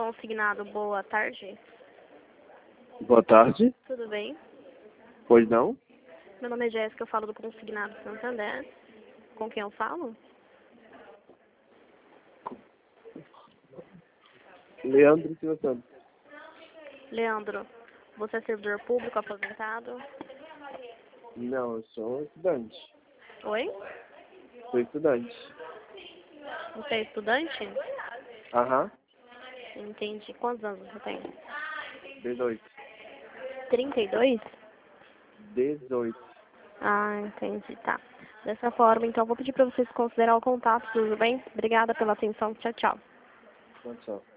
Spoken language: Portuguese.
consignado. Boa tarde. Boa tarde. Tudo bem? Pois não? Meu nome é Jéssica, eu falo do consignado Santander. Com quem eu falo? Leandro Silva Santos. Leandro, você é servidor público aposentado? Não, eu sou um estudante. Oi? Sou estudante. Você é estudante? Aham. Entendi. Quantos anos você tem? 18. 32? 18. Ah, entendi. Tá. Dessa forma, então, vou pedir para vocês considerar o contato, tudo bem? Obrigada pela atenção. Tchau, tchau. Tchau.